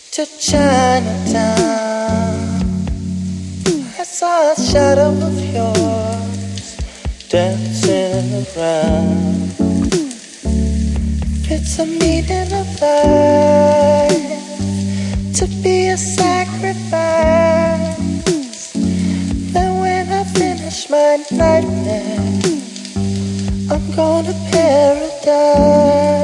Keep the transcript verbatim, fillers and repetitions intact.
to Chinatown. I saw a shadow of yours dancing around. It's a meaning of life to be a sacrifice. Then when I finish my nightmare, I'm going to paradise.